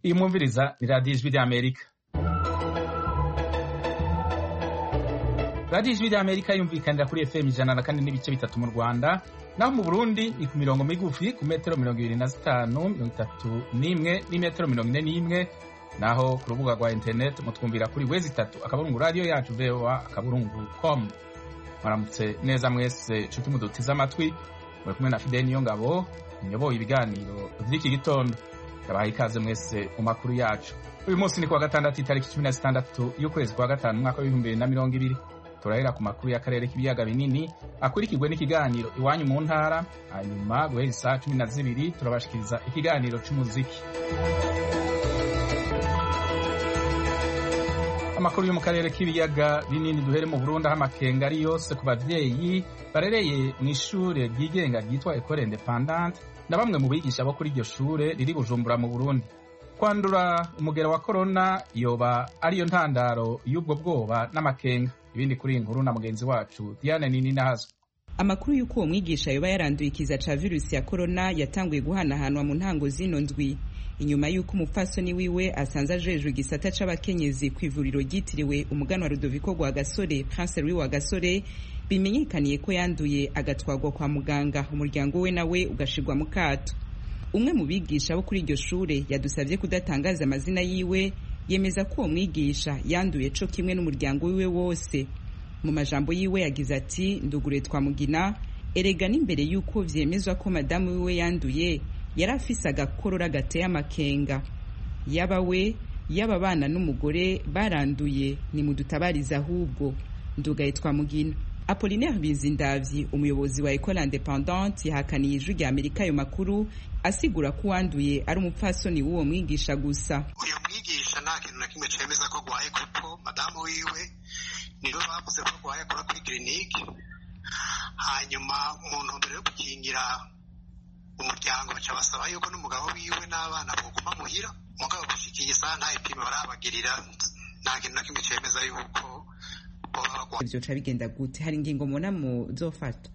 Iyi mwumviriza ni radiyo ijwi ry'Amerika. Radiyo ijwi ry'Amerika yumvikanira kuri FM 104.3 mu Rwanda, naho mu Burundi ni ku mirongo migufi ku metero 25, 31 n'imetero 41, naho ku rubuga rwa internet mutwumvira kuri wezi3 akaburungu radio yacu voa.com. Maramutse neza mwese nshuti mudutiza amatwi, muri kumwe na Fidel Niyongabo, nyoboye ibiganiro vy'iki gitondo. Yabaye ikaze mwese mu makuru yacu. Uyu munsi ni kuwa gatandatu itariki 16 y'ukwezi kwa gatanu mwaka wa 2020. Turahera ku makuru y'akarere k'ibiyaga binini akurikirwe n'ikiganiro iwanyu mu ntara, hanyuma guhera saa 12 turabashikiriza ikiganiro c'umuziki. Amakuru yo mu karere k'ibiyaga binini duhere mu Burundi, aho amakenga ari yose ku bavyeyi barereye mu ishure ryigenga ryitwa Ecole Independante na bamwe mu bigisha bo kuri iryo shure riri Bujumbura mu Burundi. Kwandura umugera wa corona yoba ariyo ntandaro y'ubwo bwoba n'amakenga. Ibindi kuri inkuru na mugenzi wacu Diane Nininazo. Amakuru y'uko uwo mwigisha yoba yaranduye ikiza ca virusi ya corona yatanguye guhanahanwa mu ntango zino ndwi, inyuma y'uko umupfasoni wiwe asanze ajejwe igisata c'abakenyezi kw'ivuriro ryitiriwe umuganwa Rudoviko Rwagasore, Prince Louis Rwagasore, bimenyekaniye ko yanduye agatwagwa kwa muganga, umuryango we nawe ugashirwa mu kato. Umwe mu bigisha bo kuri iryo shure yadusavye kudatangaza amazina yiwe, yemeza ko uwo mwigisha yanduye co kimwe n'umuryango wiwe wose. Mu majambo yiwe yagize ati, ndugure twamugina, erega n'imbere y'uko vyemezwa ko madamu wiwe yanduye yari afise agakorora gateye amakenga. Yaba we yaba abana n'umugore baranduye, ni mudutabariza ahubwo. Ndugaye twamugina. Apollinaire Bizindavyi, umuyobozi wa Ecole Independante, yahakaniye ijwi rya Amerika ayo makuru, asigura ko wanduye ari umupfasoni w'uwo mwigisha gusa. Uyu mwigisha nta kintu na kimwe cemeza ko agwaye, kuko madamu wiwe niwe bavuze ko agwaye akora kuri clinique. Hanyuma mu ntumbero yo gukingira umuryango baca basaba yuko n'umugabo wiwe n'abana boguma muhira, mugabo gushikiye isaha nta ipima barabagirira, nta kintu na kimwe cemeza yuko ivyo ca bigenda gute? Hari ingingo mubona muzofata?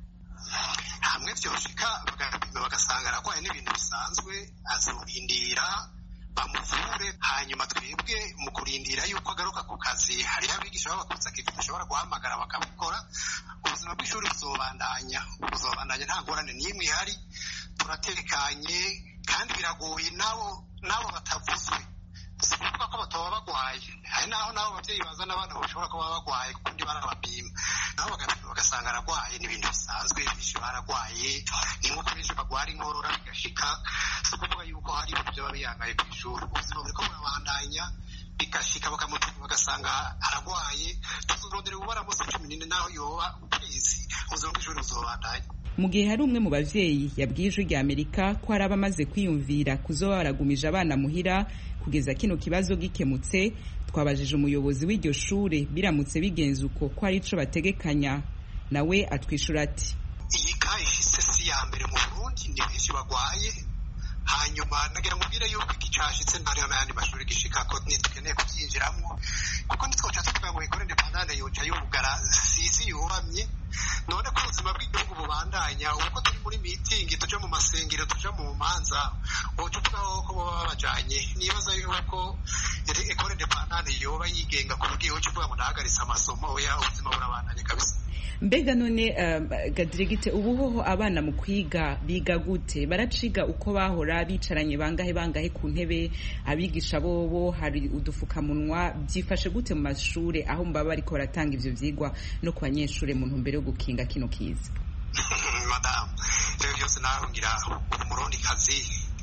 Hamwe vyoshika bagapima bagasanga aragwaye n'ibintu bisanzwe, azorindira bamuvure. Hanyuma twebwe mu kurindira yuko agaruka ku kazi, hariho abigisha b'abakuzi akifu bashobora guhamagara bakabikora. Ubuzima bw'ishuri buzobandanya nta ngorane n'imwe ihari, turatekanye kandi biragoye nabo batavuzwe. Si ukuvuga ko batoba bagwaye, hari naho abavyeyi bazana abana bashobora kuba bagwaye kundi barabapima, naho bagapima bagasanga aragwaye n'ibintu bisanzwe. Benshi baragwaye, ni nk'uko benshi bagwara inkorora bigashika. Si ukuvuga yuko hari ibintu vyaba biyangaye kw'ishuri. Ubuzima buriko burabandanya, bigashika bakamupima bagasanga aragwaye. Tuzorondera ububara munsi 14 naho yoba ukwezi, ubuzima bw'ishuri buzobandanya. Mu gihe hari umwe mu bavyeyi yabwiye ijwi rya Amerika ko hari abamaze kwiyumvira kuzoba baragumije abana muhira kugeza kino kibazo gikemutse, twabajije umuyobozi w'iryo shure biramutse bigenze uko ko ari ico bategekanya. Nawe atwishura ati, iyi ka ishise si ya mbere mu Burundi, ni benshi bagwaye. Hanyuma nagira ngo mbire yuko iki cashitse ntari n'ayandi mashuri gishika ko nitukeneye kuvyinjiramwo, kuko nitwoca tuvuga ngo Ecole Independante yoca yubugara sisi yuramye. None ko ubuzima bw'igihugu bubandanya, uko turi muri meeting, tuja mu masengero, tuja mu manza, woca uvuga ko boba babajanye. Nibaza yuko Ecole Independante yoba yigenga ku buryo woca uvuga ngo ndahagaritse amasomo, oya, ubuzima burabandanya kabisa. Mbega none Gadirigite, ubuhoho abana mu kwiga biga gute? Baraciga uko bahora bicaranye bangahe ku ntebe? Abigisha bobo hari udufukamunwa? Byifashe gute mu mashure aho mbaba bariko baratanga ivyo vyigwa no ku banyeshure mu ntumbero yo gukinga kino kiza? Madam, rero byose narungira umurundi kazi,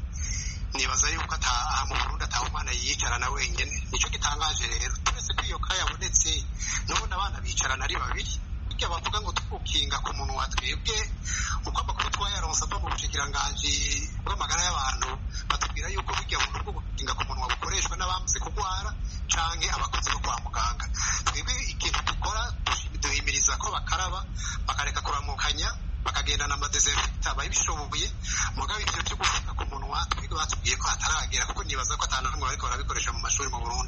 nibaza yuko mu Burundi atahumana yicarana wenyene. Nico gitangaje rero, twese ko iyo kaya yabonetse, n'ubundi abana bicarana ari babiri. Burya bavuga ngo tugukinga ku munwa, twebwe uko amakuru twayaronse ava mu bushikiranganji bw'amagara y'abantu batubwira yuko burya buntu bwo gukinga ku munwa bukoreshwa n'abamaze kugwara canke abakozi bo kwa muganga. Twebwe ikintu dukora, duhimiriza ko bakaraba, bakareka kuramukanya, bakagendana amadesinfectant babishoboye. Mugabo ivyo byo gufata ku munwa twebwe batubwiye ko hataragera, kuko nibaza ko atanamwe bariko barabikoresha mu mashuri mu Burundi.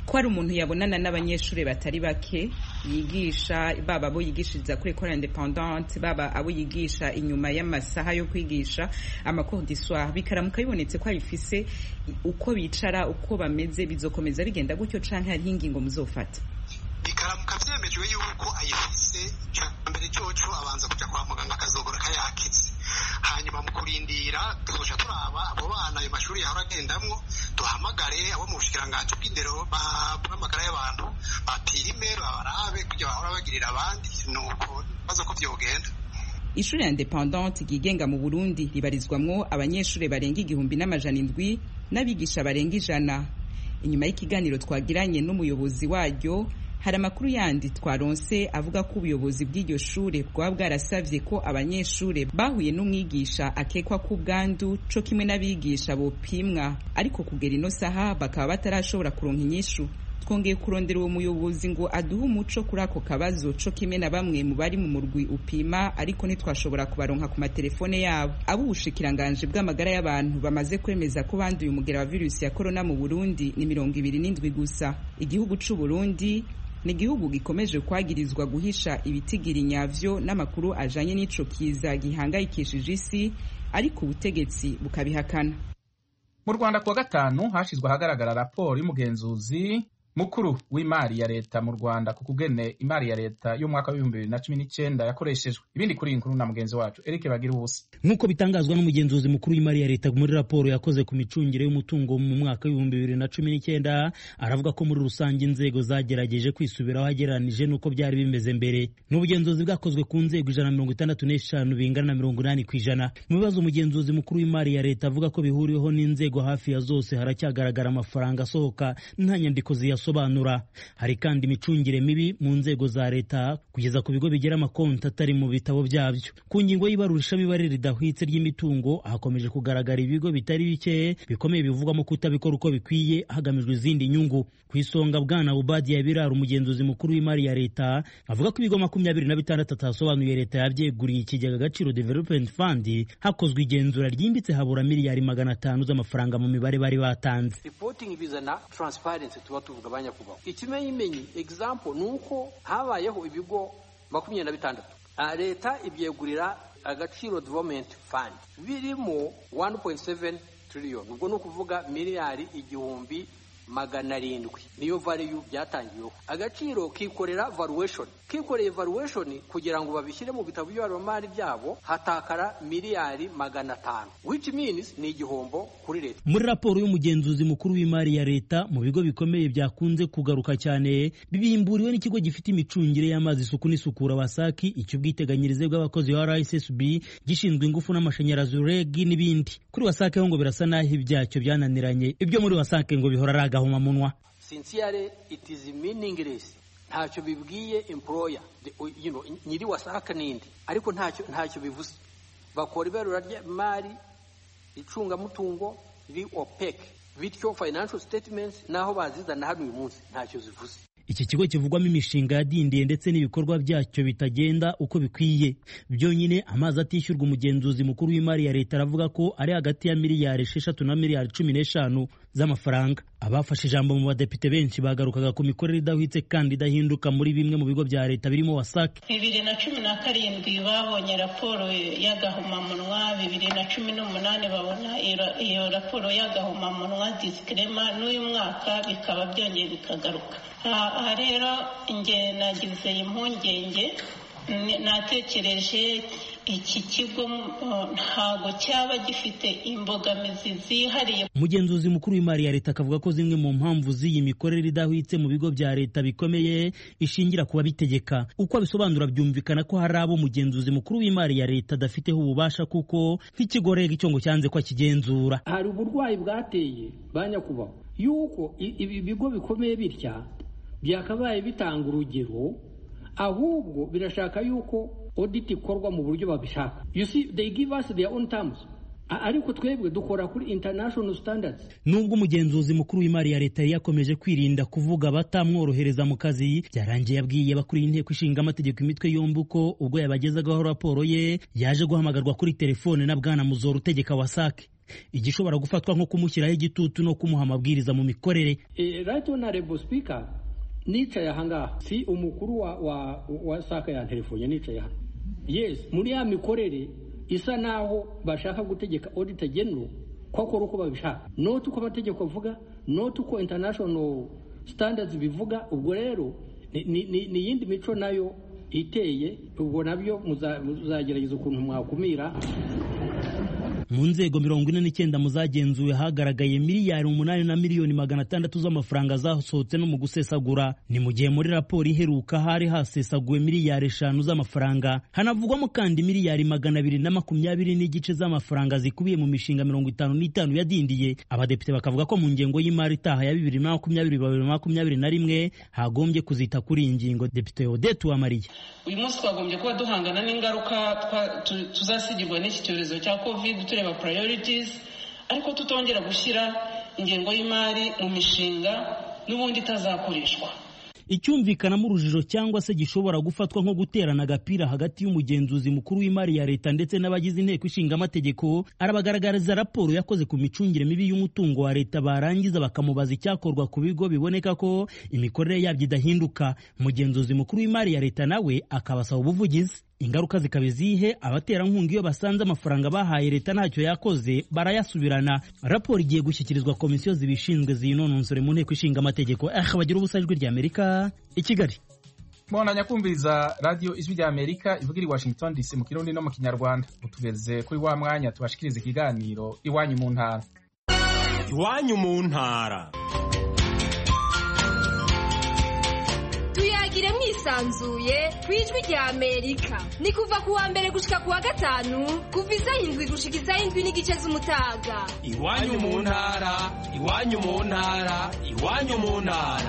ko ari umuntu yabonana n'abanyeshuri batari bake yigisha, baba abo yigishiriza kuri Ecole Independante, baba abo yigisha inyuma y'amasaha yo kwigisha amacours du soir, bikaramuka bibonetse ko abifise uko bicara uko bameze, bizokomeza bigenda gutyo canke hariho ingingo muzofata? Bikaramuka vyemejwe yuko ayifise, mbere coco abanza kuja kwa muganga akazogora kayakitse, hanyuma mu kurindira tuzoca turaba abo bana ayo mashuri yahora agendamwo, duhamagare abo mu bushikiranganji bw'indero bw'amagara y'abantu bapime babarabe kugira bahora bagirira abandi, nuko baza ko vyogenda. Ishuri ya Independante ryigenga mu Burundi ribarizwamwo abanyeshuri barenga 1,700 n'abigisha barenga 100. Inyuma y'ikiganiro twagiranye n'umuyobozi waryo, hari amakuru yandi twaronse avuga ko ubuyobozi bw'iryo shure bwaba bwarasavye ko abanyeshure bahuye n'umwigisha akekwa ku bwandu co kimwe n'abigisha bopimwa, ariko kugera ino saha bakaba batarashobora kuronka inyishu. Twongeye kurondera uwo muyobozi ngo aduhe umuco kuri ako kabazo co kimwe na bamwe mu bari mu murwi upima, ariko ntitwashobora kubaronka ku matelefone yabo. Abo ubushikiranganji bw'amagara y'abantu bamaze kwemeza ko banduye umugera wa virusi ya corona mu Burundi ni 27 gusa. Igihugu c'u Burundi ni igihugu gikomeje kwagirizwa guhisha ibitigiri nyavyo n'amakuru ajanye n'ico kiza gihangayikishije isi, ariko ubutegetsi bukabihakana. Mu Rwanda kuwa gatanu hashizwe ahagaragara raporo y'umugenzuzi mukuru w'imari ya leta mu Rwanda ku kugene imari ya leta y'umwaka wa 2019 yakoreshejwe. Ibindi kuri inkuru na mugenzi wacu Eric Bagirubusa. Nkuko bitangazwa n'umugenzuzi mukuru w'imari ya leta muri raporo yakoze ku micungire y'umutungo mu mwaka wa 2019, aravuga ko muri rusange inzego zagerageje kwisubiraho hageranije nuko byari bimeze mbere. N'ubugenzuzi bwakozwe ku nzego 165 bingana na 80%. Mu bibazo umugenzuzi mukuru w'imari ya leta avuga ko bihuriyeho n'inzego hafi ya zose, haracyagaragara amafaranga asohoka nta nyandiko ziyasobanura. Hari kandi imicungire mibi mu nzego za leta kugeza ku bigo bigira amakonti atari mu bitabo byabyo. Ku ngingo y'ibarurishamibare ridahwitse ry'imitungo hakomeje kugaragara ibigo bitari bike bikomeye bivugwamo kutabikora uko bikwiye hagamijwe izindi nyungu. Ku isonga Bwana Ubadiya Birara, umugenzuzi mukuru w'imari ya leta, avuga ko ibigo 26 atasobanuye leta yabyeguriye ikigega Agaciro Development Fund hakozwe igenzura ryimbitse habura miliyari 500 z'amafaranga mu mibare bari batanze. Reporting bizana transparency tuba tuvuga abanyakubaho. Ikimenyimenyi example nuko habayeho ibigo 26 leta ibyegurira Agaciro Development Fund birimo 1.7 trillion, ubwo no kuvuga miliyari 1,700 niyo value byatangiyeho. Agaciro kikorera valuation kugira ngo babishyire mu bitabo by'abaromari byabo hatakara miliyari 500, which means ni igihombo kuri leta. Muri raporo y'umugenzuzi mukuru w'imari ya leta, mu bigo bikomeye byakunze kugaruka cyane bibimburiwe n'ikigo gifite imicungire y'amazi, isuku n'isukura Wasaki, icy'ubwiteganyirize bw'abakozi wa RSSB gishinzwe ingufu n'amashanyarazi REG n'ibindi. Kuri Wasaki ho ngo birasa naho ibyacyo byananiranye, ibyo muri Wasaki ngo bihora ragahoma munwa. Sincerely it is meaningless. Ntacyo bibwiye employer, nyiri Wasaka nindi, ariko ntacyo bivuze. Bakora ibarura ry'imari icunga mutungo riri opaque, bityo financial statements naho bazizana hano uyu munsi ntacyo zivuze. Iki kigo kivugwamo imishinga yadindiye ndetse n'ibikorwa byacyo bitagenda uko bikwiye. Byonyine amazi atishyurwa, umugenzuzi mukuru w'imari ya leta aravuga ko ari hagati ya miliyari 6 na miliyari 15 z'amafaranga. Abafashe ijambo mu badepite benshi bagarukaga ku mikorere idahwitse kandi idahinduka muri bimwe mu bigo bya leta birimo Wasaki. 2017 babonye raporo y'agahomamunwa, 2018 babona iyo raporo y'agahomamunwa disclaimer, n'uyu mwaka bikaba byongeye bikagaruka. Aha rero nge nagize impungenge, natekereje iki kigo ntago cyaba gifite imbogamizi zihariye. Umugenzuzi mukuru w'imari ya leta akavuga ko zimwe mu mpamvu z'iyi mikorere idahwitse mu bigo bya leta bikomeye ishingira kuba bitegeka. Uko abisobanura byumvikana ko hari abo umugenzuzi mukuru w'imari ya leta adafiteho ububasha, kuko nk'ikigo REG icyo ngo cyanze ko akigenzura. Hari uburwayi bwateye banyakubaho yuko ibi bigo bikomeye bitya byakabaye bitanga urugero, ahubwo birashaka yuko audit ikorwa mu buryo babishaka. You see, they give us their own terms, ariko twebwe dukora kuri international standards. Nubwo umugenzuzi mukuru w'imari ya leta yakomeje kwirinda kuvuga batamworohereza mu kazi, byarangiye yabwiye abakuriye inteko ishinga amategeko imitwe yombi ko ubwo yabagezagaho raporo ye yaje guhamagarwa kuri telefone na Bwana Muzoro utegeka Wasaki. igishobora gufatwa nko kumushyiraho igitutu no kumuha amabwiriza mu mikorere. Right honorable speaker, nicaye ahangaha si umukuru wa saka ya telefone, nicaye hano. Yes, muri ya mikorere isa naho bashaka gutegeka auditor general kwakora uko babishaka, not uko amategeko avuga, not uko international standards bivuga. Ubwo rero ni yindi mico nayo iteye, ubwo nabyo muzagerageza ukuntu mwakumira. Mu nzego 49 muzagenzuwe hagaragaye miliyari 8 na miliyoni 600 z'amafaranga zasohotse no mu gusesagura. Ni mu gihe muri raporo iheruka hari hasesaguwe miliyari 5 z'amafaranga. Hanavugwamo kandi miliyari 220 n'igice z'amafaranga zikubiye mu mishinga 55 yadindiye. Abadepite bakavuga ko mu ngengo y'imari itaha ya 2020-2021 hagombye kuzita kuri ingingo. Depite Odette Uwamariya: uyu munsi twagombye kuba duhangana n'ingaruka tuzasigirwa n'iki cyorezo cya covid, tureba priorities, ariko tutongera gushyira ingengo y'imari mu mishinga n'ubundi itazakoreshwa. Icyumvikanamo urujijo cyangwa se gishobora gufatwa nko guterana agapira hagati y'umugenzuzi mukuru w'imari ya leta ndetse n'abagize inteko ishinga amategeko, arabagaragariza raporo yakoze ku micungire mibi y'umutungo wa leta, barangiza bakamubaza icyakorwa ku bigo biboneka ko imikorere yabyo idahinduka. Umugenzuzi mukuru w'imari ya leta nawe akabasaba ubuvugizi. Ingaruka zikaba izihe? Abaterankunga iyo basanze amafaranga bahaye leta ntacyo yakoze barayasubirana. Raporo igiye gushyikirizwa komisiyo zibishinzwe ziyinononsore mu nteko ishinga amategeko. Bagira ubusa ijwi rya Amerika i Kigali. Mwanya kumviriza radio Ijwi rya Amerika ivugira i Washington DC mu Kirundi no mu Kinyarwanda. Utugeze kuri wa mwanya tubashikiriza ikiganiro Iwanyu mu ntara. Iwanyu mu ntara. Tuyagire mwisanzuye kwijwi rya Amerika. Ni kuva kuwa mbere gushika kuwa gatanu, kuva isaha 7 gushika isaha 7 n'igice z'umutaga. Iwanyu mu ntara, iwanyu mu ntara, iwanyu mu ntara.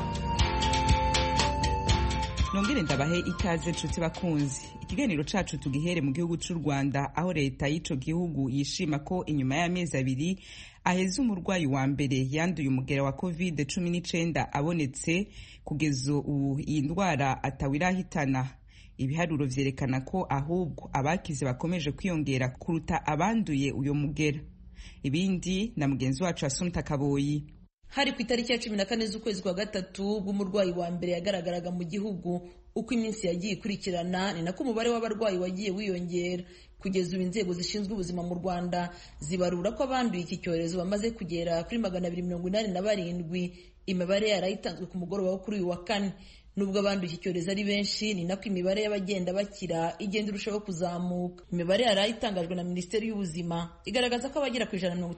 Nongere ndabahe ikaze nshuti bakunzi. Ikiganiro cacu tugihere mu gihugu cy'u Rwanda, aho leta y'ico gihugu yishima ko inyuma y'amezi 2 aheze umurwayi wa mbere yanduye umugera wa COVID-19 abonetse. Kugeza ubu iyi ndwara atawirahitana. Ibiharuro vyerekana ko ahubwo abakize bakomeje kwiyongera kuruta abanduye uyo mugera. Ibindi na mugenzi wacu Asumta Kaboyi. Hari ku itariki ya 14 z'ukwezi kwa gatatu bw'umurwayi wa mbere yagaragaraga mu gihugu. Uko iminsi yagiye ikurikirana ni nako umubare w'abarwayi wagiye wiyongera. Kugeza ubu inzego zishinzwe ubuzima mu Rwanda zibarura ko abanduye iki cyorezo bamaze kugera kuri 287. Imibare yarayitanzwe ku mugoroba wo kuri uyu wa kane. Nubwo abanduye iki cyorezo ari benshi, ni nako imibare y'abagenda bakira igenda irushaho kuzamuka. Imibare yarayitangajwe na Minisiteri y'Ubuzima igaragaza ko abagera ku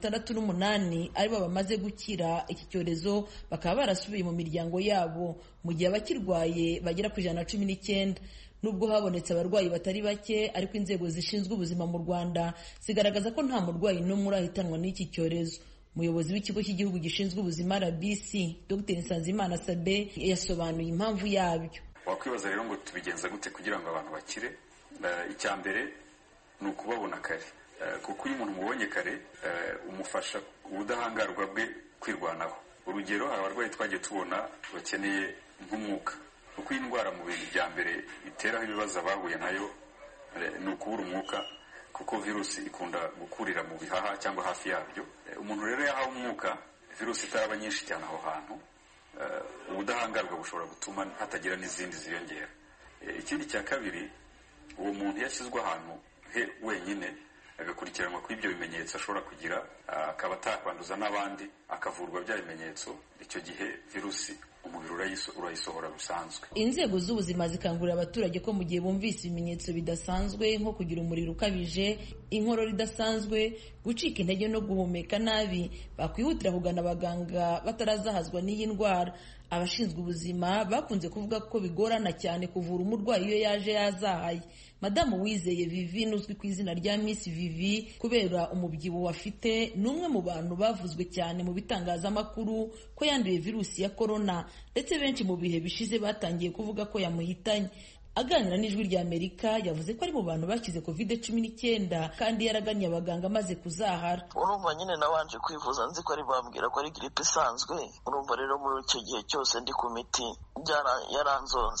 168 aribo bamaze gukira iki cyorezo, bakaba barasubiye mu miryango yabo, mu gihe abakirwaye bagera ku 119. Nubwo habonetse abarwayi batari bake, ariko inzego zishinzwe ubuzima mu Rwanda zigaragaza ko nta murwayi n'umwe urahitanwa n'iki cyorezo. Umuyobozi w'ikigo cy'igihugu gishinzwe ubuzima RBC, Dr. Nsanzimana Sabe, yasobanuye impamvu yabyo. Wakwibaza rero ngo tubigenza gute kugira ngo abantu bakire? Icya mbere ni ukubabona kare, kuko iyo umuntu mubonye kare umufasha ubudahangarwa bwe kwirwanaho. Urugero, hari abarwayi twagiye tubona bakeneye nk'umwuka, kuko iyi ndwara mu bintu bya mbere iteraho ibibazo abahuye nayo ni ukubura umwuka, kuko virusi ikunda gukurira mu bihaha cyangwa hafi yabyo. Umuntu rero yahawe umwuka, virusi itaraba nyinshi cyane aho hantu, ubudahangarwa bushobora gutuma hatagira n'izindi ziyongera. Ikindi cya kabiri, uwo muntu yashyizwe ahantu he wenyine, agakurikiranwa kuri ibyo bimenyetso ashobora kugira, akaba atakwanduza n'abandi, akavurwa bya bimenyetso, icyo gihe virusi umubiri urayisohora bisanzwe. Inzego z'ubuzima zikangurira abaturage ko mu gihe bumvise ibimenyetso bidasanzwe nko kugira umuriro ukabije, inkorora idasanzwe, gucika intege no guhumeka nabi, bakwihutira kugana abaganga batarazahazwa n'iyi ndwara. Abashinzwe ubuzima bakunze kuvuga ko bigorana cyane kuvura umurwayi iyo yaje yazahaye. Madamu Wizeye Vivi, uzwi ku izina rya Miss Vivi kubera umubyibuho afite, n'umwe mu bantu bavuzwe cyane mu bitangazamakuru ko yanduye virusi ya corona, ndetse benshi mu bihe bishize batangiye kuvuga ko yamuhitanye. Aganira n'Ijwi rya Amerika yavuze ko ari mu bantu bakize COVID-19 kandi yaraganye abaganga amaze kuzahara. Urumva nyine nabanje kwivuza nzi ko ari bambwira ko ari gripe isanzwe. Urumva rero muri icyo gihe cyose ndi ku miti yaranzonze.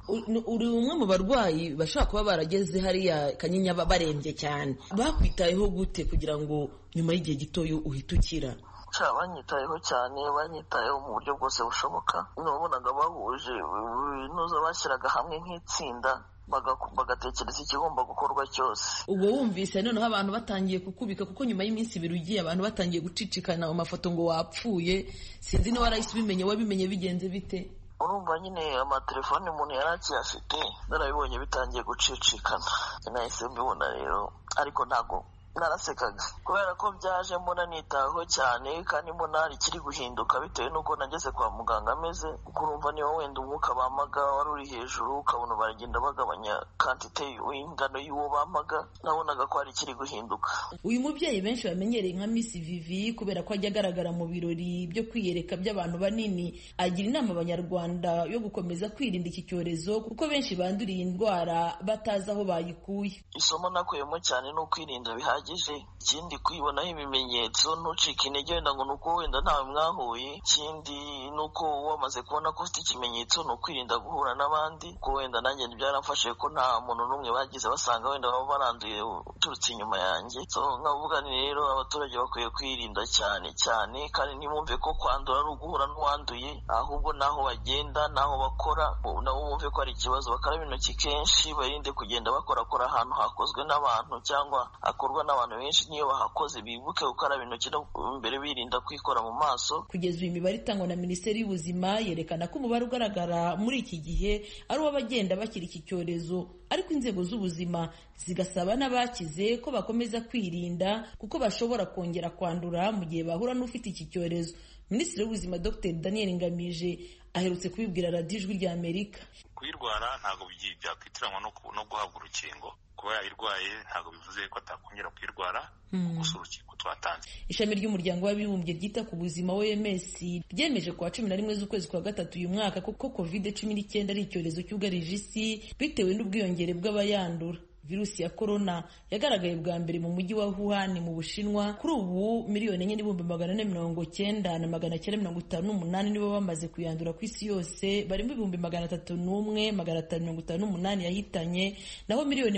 uri umwe mu barwayi bashobora kuba barageze hariya Kanyinya barembye cyane, bakwitayeho gute kugira ngo nyuma y'igihe gitoyo uhite ukira? Banyitayeho cyane, banyitayeho mu buryo bwose bushoboka. Nabonaga bahuje ibinuza, bashyiraga hamwe nk'itsinda bagatekereza ikigomba gukorwa cyose. Ubwo wumvise noneho abantu batangiye kukubika, kuko nyuma y'iminsi ibiri ugiye abantu batangiye gucicikana mu mafoto ngo wapfuye, sinzi niba warahise ubimenye, wabimenye bigenze bite? Urumva nyine amatelefone umuntu yari akiyafite, narabibonye bitangiye gucicikana, nahise mbibona rero, ariko ntago narasekaga kubera ko byaje mbona nitaho cyane, kandi mbona hari ikiri guhinduka bitewe n'uko nageze kwa muganga ameze, kuko urumva niba wenda umwuka bamaga wari uri hejuru, ukabona baragenda bagabanya kantite y'ingano y'uwo bamaga, nabonaga ko hari ikiri guhinduka. Uyu mubyeyi benshi bamenyereye nka Miss Vivi kubera ko ajya agaragara mu birori byo kwiyereka by'abantu banini, agira inama abanyarwanda yo gukomeza kwirinda iki cyorezo kuko benshi banduriye indwara batazi aho bayikuye. Isomo nakuyemo cyane ni ukwirinda bihagije. Ikindi kuyibonaho ibimenyetso, ntucike intege wenda ngo nuko wenda ntawe mwahuye. Ikindi nuko wamaze kubona ko ufite ikimenyetso, ni ukwirinda guhura n'abandi, ko wenda nanjye byaramfashije ko nta muntu n'umwe bagize basanga wenda baba baranduye uturutse inyuma yanjye. So nkavuga ni rero abaturage bakwiye kwirinda cyane cyane, kandi ntibumve ko kwandura ari uguhura n'uwanduye, ahubwo naho bagenda naho bakora nabo bumve ko ari ikibazo, bakaraba intoki kenshi, barinde kugenda bakorakora ahantu hakozwe n'abantu cyangwa hakorwa n'abantu benshi. Niyo bahakoze bibuke gukaraba intoki mbere, birinda kwikora mu maso. Kugeza uyu mibare itangwa na Minisiteri y'Ubuzima yerekana ko umubare ugaragara muri iki gihe ari uw'abagenda bakira iki cyorezo, ariko inzego z'ubuzima zigasaba n'abakize ko bakomeza kwirinda kuko bashobora kongera kwandura mu gihe bahura n'ufite iki cyorezo. Minisitiri w'Ubuzima Dr Daniel Ngamije aherutse kubibwira radiyo Ijwi ry'Amerika. Kuyirwara ntabwo byakwitiranywa no guhabwa urukingo. Kuba yayirwaye ntabwo bivuze ko atakongera kuyirwara, gusa urukingo twatanze. Ishami ry'umuryango w'abibumbye ryita ku buzima OMS ryemeje kuwa 11 z'ukwezi kwa gatatu uyu mwaka kuko COVID-19 ari icyorezo cyugarije isi bitewe n'ubwiyongere bw'abayandura. Virusi ya corona yagaragaye bwa mbere mu mujyi wa Wuhan mu Bushinwa. Kuri ubu 1,490,958 nibo bamaze kuyandura ku isi yose, barimo 301,558 yahitanye, naho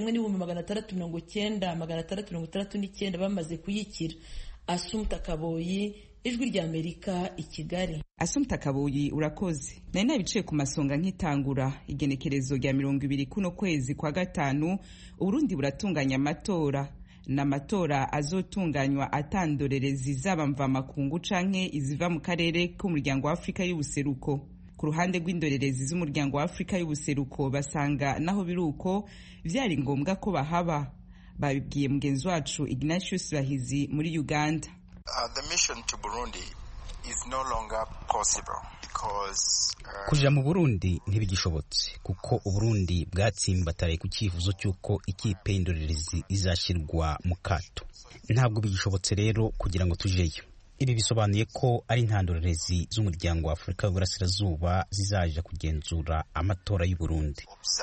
1,690,669 bamaze kuyikira. Assumpta Kaboyi, Ijwi ry'Amerika, i Kigali. Assumpta Kaboyi, urakoze. Nari nabiciye ku masonga nk'itangura igenekerezo rya 20 kuno kwezi kwa gatanu, Uburundi buratunganya amatora. N'amatora azotunganywa atandorerezi zaba mva makungu canke iziva mu karere k'umuryango wa Afrika y'ubuseruko. Ku ruhande rw'indorerezi z'umuryango wa Afrika y'ubuseruko basanga naho biruko vyari ngombwa ko bahaba. Babibwiye mugenzi wacu Ignatius Bahizi muri Uganda. The mission to Burundi is no longer possible because kuja mu Burundi ntibigishobotse kuko Uburundi bwatsimbataraye ku cyifuzo cy'uko ikipe y'indorerezi izashirwa mu kato. Ntabwo bigishobotse rero kugira ngo tujeyo. Ibi bisobanuye ko ari intandorerezi z'umuryango wa Afrika y'Uburasirazuba zizaje kugenzura amatora y'u Burundi.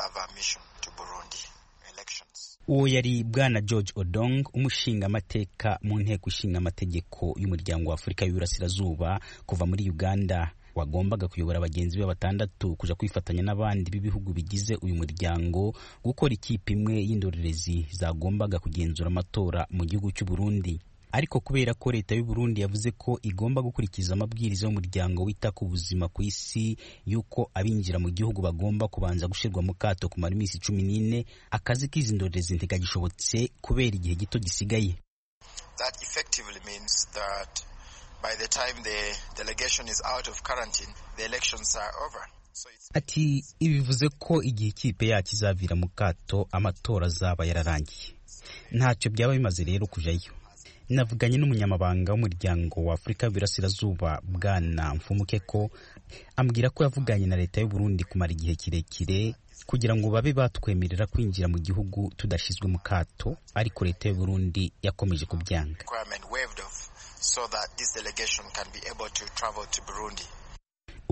Uwo yari Bwana George Odong, umushinga amateka mu nteko ishinga amategeko y'umuryango wa Afrika y'Uburasirazuba kuva muri Uganda, wagombaga kuyobora abagenzi be batandatu kuja kwifatanya n'abandi b'ibihugu bigize uyu muryango gukora ikipe imwe y'indorerezi zagombaga kugenzura amatora mu gihugu cy'u Burundi. Ariko kubera ko leta y'u Burundi yavuze ko igomba gukurikiza amabwiriza y'umuryango wita ku buzima ku isi yuko abinjira mu gihugu bagomba kubanza gushirwa mu kato kumara iminsi 14, akazi k'izindorerezi ntigagishobotse kubera igihe gito gisigaye. That effectively means that by the time the delegation is out of quarantine, the elections are over. Ati ibivuze ko igihe ikipe yacu izavira mu kato amatora azaba yararangiye. Ntacyo byaba bimaze rero kujayo. Navuganye n'umunyamabanga w'umuryango wa Afrika y'Uburasirazuba Bwana Mfumukeko, ambwira ko yavuganye na leta y'u Burundi kumara igihe kirekire kugira ngo babe batwemerera kwinjira mu gihugu tudashizwe mu kato, ariko leta y'u Burundi yakomeje kubyanga.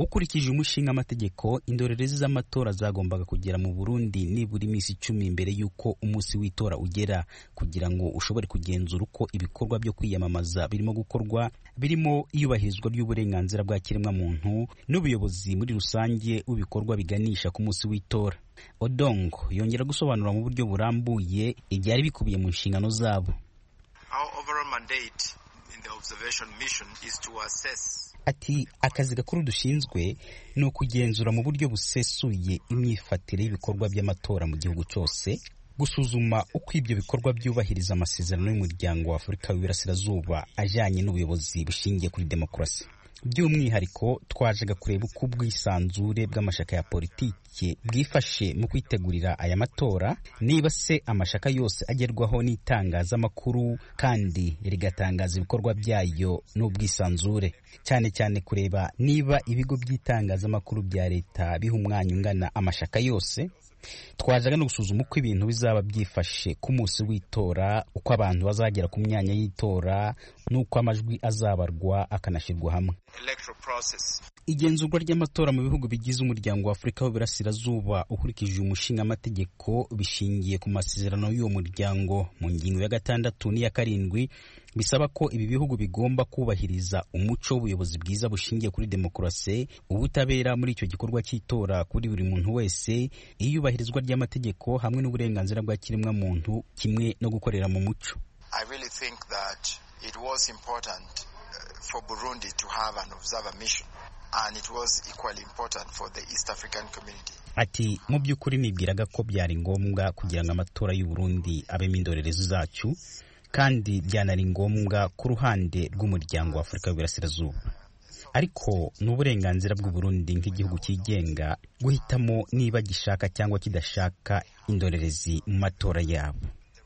ukurikije umushinga amategeko indorerezi z'amatora zagombaga kugera mu Burundi nibura iminsi 10 mbere y'uko umunsi w'itora ugera kugira ngo ushobore kugenzura uko ibikorwa byo kwiyamamaza birimo gukorwa, birimo iyubahirizwa ry'uburenganzira bwa kiremwa muntu n'ubuyobozi muri rusange w'ibikorwa biganisha ku munsi w'itora. Odong yongera gusobanura mu buryo burambuye ibyari bikubiye mu nshingano zabo. Our overall mandate in the observation mission is to assess. Ati akazi gakuru dushinzwe ni ukugenzura mu buryo busesuye imyifatire y'ibikorwa by'amatora mu gihugu cyose, gusuzuma uko ibyo bikorwa byubahiriza amasezerano y'umuryango wa Afurika y'Iburasirazuba ajyanye n'ubuyobozi bushingiye kuri demokarasi. By'umwihariko twajaga kureba uko ubwisanzure bw'amashaka ya politiki bwifashe mu kwitegurira aya matora, niba se amashaka yose agerwaho n'itangazamakuru kandi rigatangaza ibikorwa byayo n'ubwisanzure, cyane cyane kureba niba ibigo by'itangazamakuru bya leta biha umwanya ungana amashaka yose. Twajaga no gusuzuma uko ibintu bizaba byifashe ku munsi w'itora, uko abantu bazagera ku myanya y'itora n'uko amajwi azabarwa akanashyirwa hamwe. Igenzurwa ry'amatora mu bihugu bigize umuryango wa Afurika y'Iburasirazuba ukurikije umushinga amategeko bishingiye ku masezerano y'uwo muryango mu ngingo ya 6 n'iya 7 bisaba ko ibi bihugu bigomba kubahiriza umuco w'ubuyobozi bwiza bushingiye kuri demokarasi, ubutabera muri icyo gikorwa cy'itora kuri buri muntu wese, iyubahirizwa ry'amategeko hamwe n'uburenganzira bwa kiremwa muntu kimwe no gukorera mu muco. I really think that it was important for Burundi to have an observer mission, and it was equally important for the East African community. Ati mu by'ukuri nibwiraga ko byari ngombwa kugira ngo amatora y'u Burundi abemo indorerezi zacu, kandi byanari ngombwa ku ruhande rw'umuryango wa Afurika y'Iburasirazuba. Ariko n'uburenganzira bw'u Burundi nk'igihugu cyigenga guhitamo niba gishaka cyangwa kidashaka indorerezi mu matora yabo.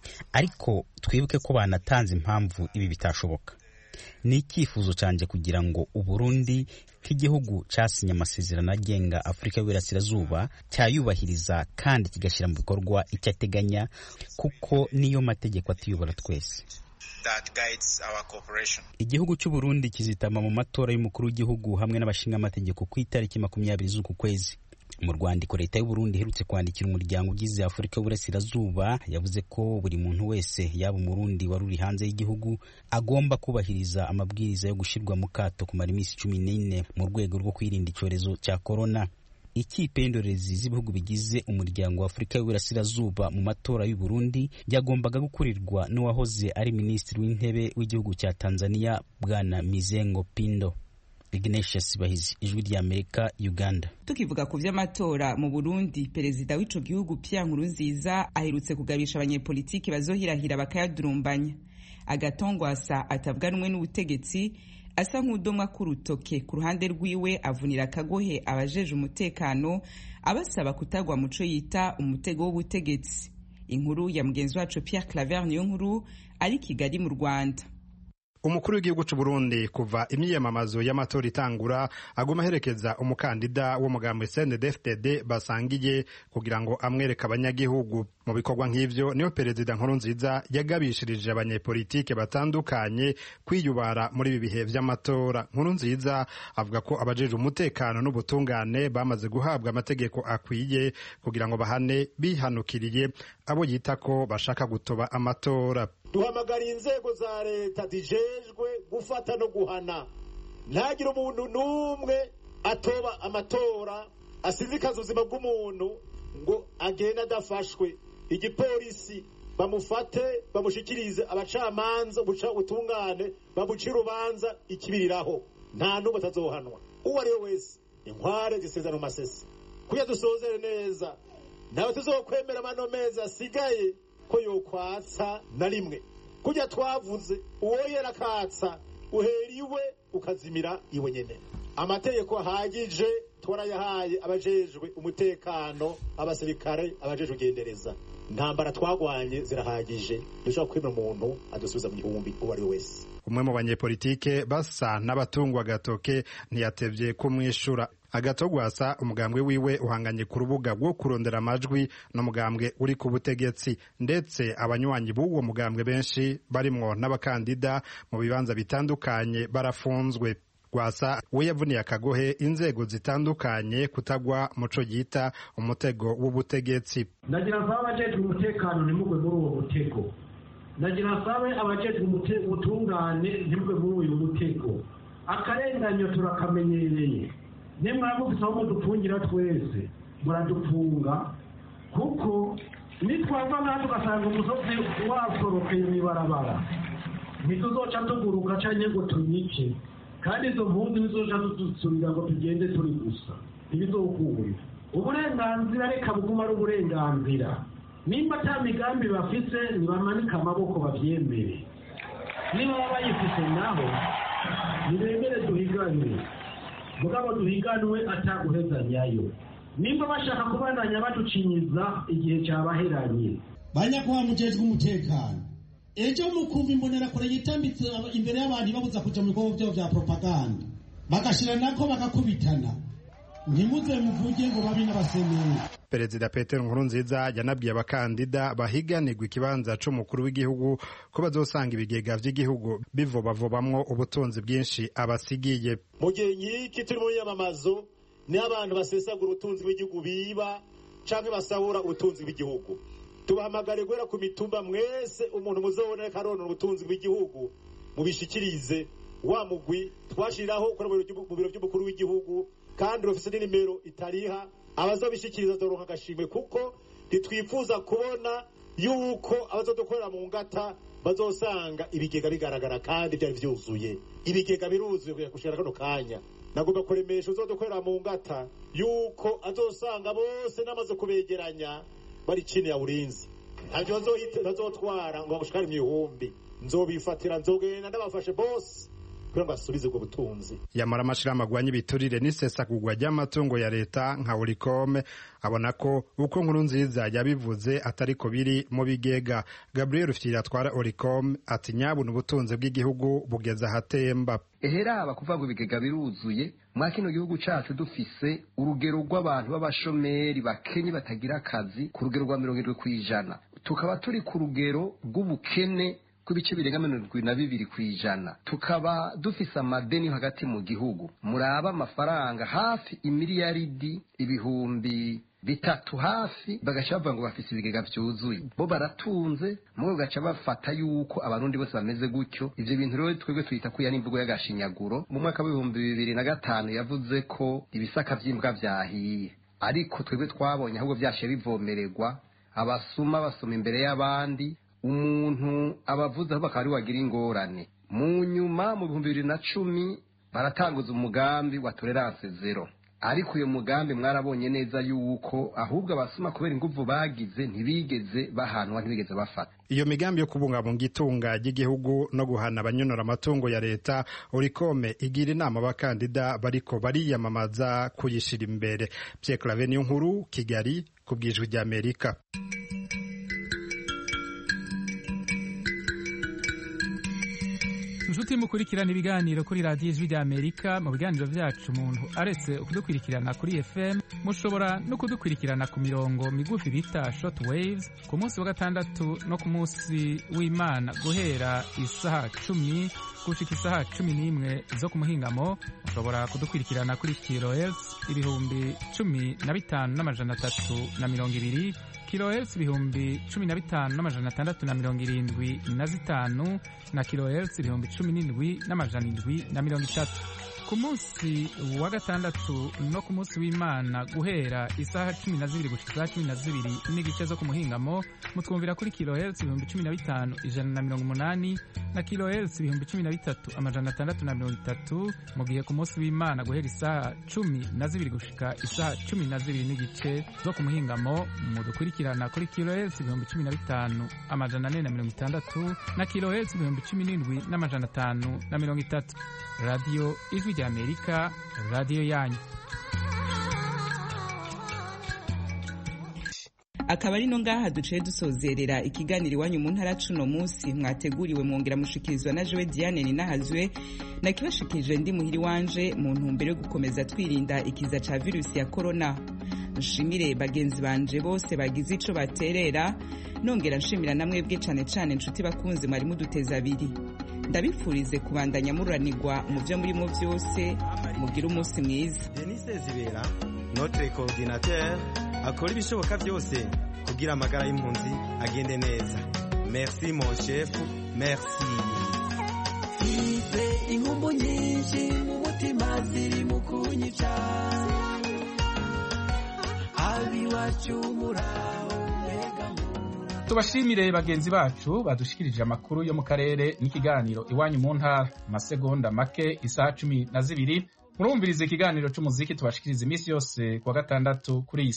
Ariko twibuke ko banatanze impamvu ibi bitashoboka. Ni icyifuzo canje kugira ngo u Burundi nk'igihugu cyasinye amasezerano agenga Afurika y'Iburasirazuba cyayubahiriza kandi kigashyira mu bikorwa icyo ateganya, kuko niyo mategeko atuyobora twese. That guides our cooperation. Igihugu cy'u Burundi kizitama mu matora y'umukuru w'igihugu hamwe n'abashinga amategeko ku itariki 20 z'uku kwezi. Mu rwandiko leta y'u Burundi iherutse kwandikira umuryango ugize Afurika y'Iburasirazuba yavuze ko buri muntu wese yaba umurundi wari uri hanze y'igihugu agomba kubahiriza amabwiriza yo gushyirwa mu kato kumara iminsi 14 mu rwego rwo kwirinda icyorezo cya corona. Ikipe y'indorerezi z'ibihugu bigize umuryango wa Afurika y'Iburasirazuba mu matora y'u Burundi yagombaga gukurirwa n'uwahoze ari minisitiri w'intebe w'igihugu cya Tanzania Bwana Mizengo Pindo. Ignatius Bahizi, Ijwi ry'Amerika, Uganda. Tukivuga ku vy'amatora mu Burundi, perezida w'ico gihugu Pierre Nkurunziza aherutse kugabisha abanyepolitiki bazohirahira bakayadurumbanya. Agatongwasa atavuga rumwe n'ubutegetsi asa nk'udomwa k'urutoke ku ruhande rwiwe, avunira akagohe abajeje umutekano abasaba kutagwa muco yita umutego w'ubutegetsi. Inkuru ya mugenzi wacu Pierre Claver niyo nkuru ari Kigali mu Rwanda. Umukuru w'igihugu cy'u Burundi kuva imyiyamamazo y'amatora itangura aguma aherekeza umukandida wo mugambo CNDD-FDD basangiye kugira ngo amwereke abanyagihugu. Mu bikorwa nk'ivyo niyo perezida Nkurunziza yagabishirije abanyepolitike batandukanye kwiyubara muri ibi bihe vy'amatora. Nkurunziza avuga ko abajeje umutekano n'ubutungane bamaze guhabwa amategeko akwiye kugira ngo bahane bihanukiriye abo yita ko bashaka gutoba amatora. Duhamagara inzego za leta zijejwe gufata no guhana, ntagire umuntu n'umwe atoba amatora asizikaza ubuzima bw'umuntu ngo agenda adafashwe. Igipolisi bamufate bamushikirize abacamanza buca utungane babucira urubanza ikibiriraho, nta n'umwe atazohanwa. Uwo ari we wese inkware zisezerano masese kuya dusozere neza, nawe tuzokwemera amano meza asigaye ko yokwatsa na rimwe. Kujya twavuze uwo yerakatsa uhera iwe ukazimira iwe nyene. Amategeko ahagije twarayahaye abajejwe umutekano, abasirikare, abajejwe ugendereza. Ntambara twagwanye zirahagije, dushobora kwemera umuntu adusubiza mu gihumbi uwo ari we wese. Umwe mu banyepolitike basa n'abatungwa gatoke ntiyatevye kumwishura. Agatogwasa umugambwe wiwe uhanganye ku rubuga rwo kurondera amajwi n'umugambwe uri ku butegetsi, ndetse abanywanyi b'uwo mugambwe benshi barimwo n'abakandida mu bibanza bitandukanye barafunzwe. Rwasa we yavuniye akagohe inzego zitandukanye kutagwa muco yita umutego w'ubutegetsi. Nagira nsaba abajejwe umutekano ntimugwe muri uwo mutego. Nagira nsabe abajejwe ubutungane ntimugwe muri uyu mutego. Akarenganyo turakamenyereye. Nimwaba mufise aho mudupfungira twese muradufunga kuko nitwava naho tugasanga umusozi wasorokeye mw'ibarabara ntituzoca tuguruka canke ngo tunyice kandi izo mpunzi nizoca dusubira ngo tugende turi gusa ntibizokunda. Uburenganzira reka buguma ari uburenganzira. Nimba ata migambi bafise nibamanike amaboko bavyemere. Niba baba bayifise naho nibemere duhiganwe mugabo duhiganwe ataguhezanyayo. Nimba bashaka kubandanya baducinyiza igihe cyabaheranye. Banyakubahwa mujejwe umutekano, ejo mukumva imbonerakure yitambitse imbere y'abandi babuza kuja mu bikorwa vyabo vya propaganda bagashira nako bakakubitana, ntimuze muvuge ngo babi n'abaseneri. Perezida Petero Nkurunziza yanabwiye abakandida bahiganirwa ikibanza c'umukuru w'igihugu ko bazosanga ibigega vy'igihugu bivobavobamwo ubutunzi bwinshi abasigiye. Mu gihe nyiki turi mu yamamazo ni abantu basesagura ubutunzi bw'igihugu biba canke basahura ubutunzi bw'igihugu. Tubahamagare guhera ku mitumba mwese umuntu muzobona karonora ubutunzi bw'igihugu mubishikirize wa mugwi twashiraho ukora mu biro by'umukuru w'igihugu kandi rufise n'inimero itariha abazobishikiriza zoronka agashimwe kuko ntitwifuza kubona yuko abazodukorera mu ngata bazosanga ibigega bigaragara kandi byari vyuzuye. Ibigega biruzuye gushira kano kanya. Nagomba kuremesha uzodukorera mu ngata yuko azosanga bose namaze kubegeranya bari chini ya ulinzi. Ntabyo bazotwara ngo gushikara imihumbi. Nzobifatira nzogenda ndabafashe boss kugira ngo asubize ubwo butunzi. Yamara amashirahamwe agwanya ibiturire n'isesagurwa ry'amatungo ya leta nka Oricome abona ko uko Nkurunziza yabivuze atariko biri mu bigega. Gabriel Rufyiri atwara Oricome ati nyabuna ubutunzi bw'igihugu bugeza hatemba. Eheraba kuvuga ngo ibigega biruzuye mwa kino gihugu cacu dufise urugero rw'abantu b'abashomeri bakenye batagira akazi ku rugero rwa 70%. Tukaba turi ku rugero rw'ubukene kubice birenga 22%. Tukaba dufise amadeni hagati mu gihugu. Muraba amafaranga hafi imiliyaridi ibihumbi bitatu hafi bagashavuga ngo bafise ibigega vyuzuye. Bo baratunze mwe gaca bafata yuko abarundi bose bameze gutyo. Ivyo bintu rero twebwe twita ko yani imvugo y'agashinyaguro. Mu mwaka wa 2005 yavuze ko ibisaka vy'imbwa vyahiye. Ariko twebwe twabonye ahubwo vyashe bivomererwa abasuma basoma imbere y'abandi. Umuntu abavuze aho bakari wagira ingorane. Mu nyuma mu 2010 baratanguza umugambi wa tolerance zero. Ariko uyo mugambi mwarabonye neza yuko ahubwo abasuma kubera inguvu bagize ntibigeze bahanwa ntibigeze bafata. Iyo migambi yo kubungabunga itunga ry'igihugu no guhana abanyonora amatungo ya leta Oricome igira inama abakandida bariko bariyamamaza kuyishira imbere. Pierre Claver Niyonkuru, Kigali, kubwijwi rya Amerika. Inshuti mukurikirana ibiganiro kuri radiyo ijwi rya Amerika. Mu biganiro vyacu umuntu aretse kudukurikirana kuri FM mushobora no kudukurikirana ku mirongo migufi bita short waves ku munsi wa gatandatu no ku munsi w'Imana guhera isaha 10 gushika isaha 11 zo ku muhingamo. Mushobora kudukurikirana kuri kilohertz ibihumbi 15,320 kilohertz ibihumbi 15,675 na kilohertz ibihumbi 17,730. Ku munsi wa gatandatu no ku munsi w'Imana guhera isaha 12 gushika 12 n'igice zo ku muhingamo mutwumvira kuri kilohertz ibihumbi 15,180 na kilohertz ibihumbi 13,630. Mu gihe ku munsi w'Imana guhera isaha 12 gushika isaha 12 n'igice zo ku muhingamo mudukurikirana kuri kilohertz ibihumbi 15,460 na kilohertz ibihumbi 17,530. Radio Ijwi rya Amerika, radio yanyu. Akaba ari no ngaha duciye dusozerera ikiganiro iwanyu mu ntara cuno munsi mwateguriwe mwongera mushikirizwa na Joe Diane Ninahazwe nakibashikije ndi muhiri wanje mu ntumbero yo gukomeza twirinda ikiza ca virusi ya corona. Nshimire bagenzi banje bose bagize ico baterera nongera nshimira namwe bwe cane inshuti bakunze mwari muduteza abiri. ndabifurize kubandanya muranirwa mu byo murimo byose, mugire umunsi mwiza. Denise Zibera, notre coordinateur, akora ibishoboka byose kugira amagara y'impunzi agende neza. Merci mon chef, merci. Ife inkumbu nyinshi mu mutima ziri mu kunyica, abiwacu muraho mbega mura. Tubashimire bagenzi bacu badushikirije amakuru yo mu karere n'ikiganiro iwanyu mu ntara. Amasegonda make, isaha 12 murumviriza ikiganiro c'umuziki tubashikiriza iminsi yose kuwa gatandatu kuri